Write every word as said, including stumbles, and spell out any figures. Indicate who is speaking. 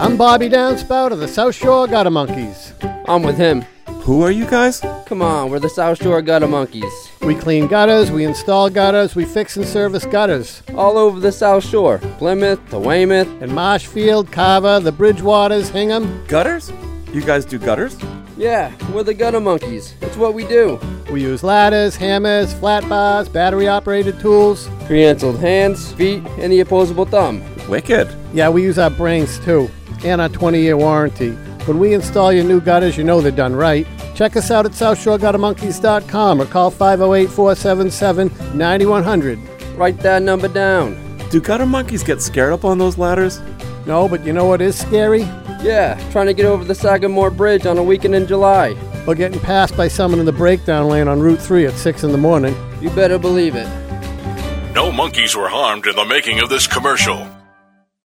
Speaker 1: I'm Bobby Downspout of the South Shore Gutter Monkeys.
Speaker 2: I'm with him.
Speaker 3: Who are you guys?
Speaker 2: Come on, we're the South Shore Gutter Monkeys.
Speaker 1: We clean gutters, we install gutters, we fix and service gutters.
Speaker 2: All over the South Shore. Plymouth to Weymouth.
Speaker 1: In Marshfield, Carver, the Bridgewaters, Hingham.
Speaker 3: Gutters? You guys do gutters?
Speaker 2: Yeah, we're the Gutter Monkeys. That's what we do.
Speaker 1: We use ladders, hammers, flat bars, battery-operated tools.
Speaker 2: Prehensiled hands, feet, and the opposable thumb.
Speaker 3: Wicked.
Speaker 1: Yeah, we use our brains too, and our twenty-year warranty. When we install your new gutters, you know they're done right. Check us out at south shore gutter monkeys dot com or call five oh eight, four seven seven, nine one zero zero.
Speaker 2: Write that number down.
Speaker 3: Do gutter monkeys get scared up on those ladders?
Speaker 1: No, but you know what is scary?
Speaker 2: Yeah, trying to get over the Sagamore Bridge on a weekend in July.
Speaker 1: Or getting passed by someone in the breakdown lane on Route three at six in the morning.
Speaker 2: You better believe it.
Speaker 4: No monkeys were harmed in the making of this commercial.